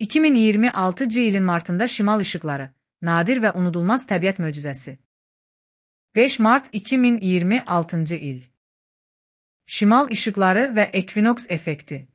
2026 ilin martında şimal işıqları, nadir və unudulmaz təbiət möcüzəsi. 5 Mart 2026 il. Şimal işıqları və ekvinoks effekti.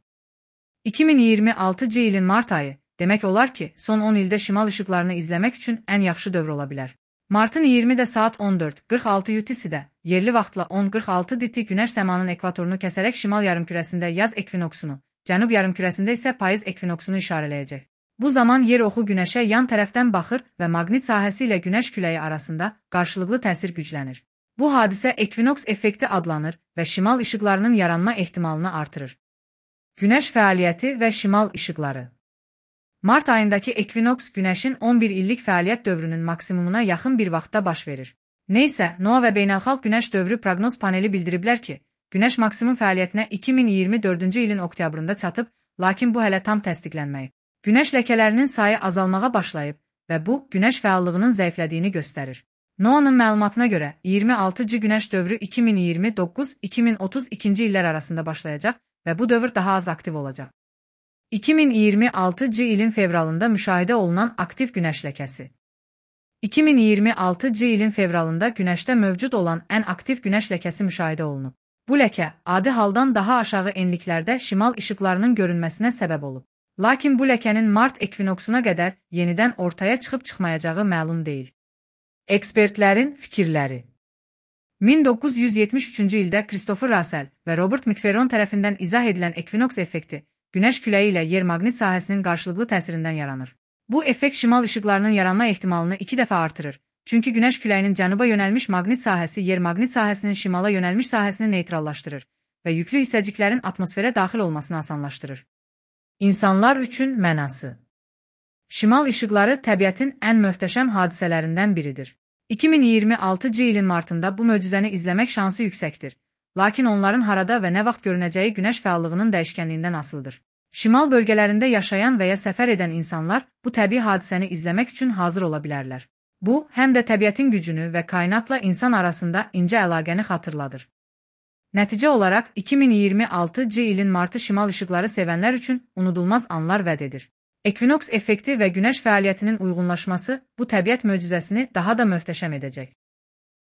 2026 ilin mart ayı, demək olar ki, son 10 ildə şimal işıqlarını izləmək üçün ən yaxşı dövr ola bilər. Martın 20-də saat 14:46 UTC-də, yerli vaxtla 10:46 DT günəş səmanın ekvatorunu kəsərək şimal yarımkürəsində yaz ekvinoksunu, cənub yarımkürəsində isə payız ekvinoksunu işarələyəcək. Bu zaman yer oxu günəşə yan tərəfdən baxır və maqnit sahəsi ilə günəş küləyi arasında qarşılıqlı təsir güclənir. Bu hadisə ekvinoks effekti adlanır və şimal işıqlarının yaranma ehtimalını artırır. Günəş fəaliyyəti və şimal işıqları. Mart ayındakı ekvinoks günəşin 11 illik fəaliyyət dövrünün maksimumuna yaxın bir vaxtda baş verir. Neysə, NOAA və Beynəlxalq Günəş Dövrü Proqnoz Paneli bildiriblər ki, günəş maksimum fəaliyyətinə 2024-cü ilin oktyabrında çatıb, lakin bu hələ tam təsdiqlənməyib. Günəş ləkələrinin sayı azalmağa başlayıb və bu, günəş fəallığının zəiflədiyini göstərir. NOAA-nın məlumatına görə, 26-cı günəş dövrü 2029-2032-ci illər arasında başlayacaq və bu dövr daha az aktiv olacaq. 2026-cı ilin fevralında müşahidə olunan aktiv günəş ləkəsi. 2026-cı ilin fevralında günəşdə mövcud olan ən aktiv günəş ləkəsi müşahidə olunub. Bu ləkə, adi haldan daha aşağı enliklərdə şimal işıqlarının görünməsinə səbəb olub. Lakin bu ləkənin mart ekvinoksuna qədər yenidən ortaya çıxıb-çıxmayacağı məlum deyil. Ekspertlərin fikirləri. 1973-cü ildə Christopher Russell və Robert McFerron tərəfindən izah edilən ekvinoks effekti, günəş küləyi ilə yer maqnit sahəsinin qarşılıqlı təsirindən yaranır. Bu effekt şimal işıqlarının yaranma ehtimalını 2 dəfə artırır, çünki günəş küləyinin cənuba yönəlmiş maqnit sahəsi yer maqnit sahəsinin şimala yönəlmiş sahəsini neytrallaşdırır və yüklü hissəciklərin atmosferə daxil olmasını asanlaşdırır. İnsanlar üçün mənası. Şimal işıqları təbiətin ən möhtəşəm hadisələrindən biridir. 2026-cı ilin martında bu möcüzəni izləmək şansı yüksəkdir. Lakin onların harada və nə vaxt görünəcəyi günəş fəallığının dəyişkənliyindən asılıdır. Şimal bölgələrində yaşayan və ya səfər edən insanlar bu təbii hadisəni izləmək üçün hazır ola bilərlər. Bu, həm də təbiətin gücünü və kainatla insan arasında incə əlaqəni xatırladır. Nəticə olaraq 2026-cı ilin martı şimal işıqları sevənlər üçün unudulmaz anlar vəd edir. Ekvinoks effekti və günəş fəaliyyətinin uyğunlaşması bu təbiət möcüzəsini daha da möhtəşəm edəcək.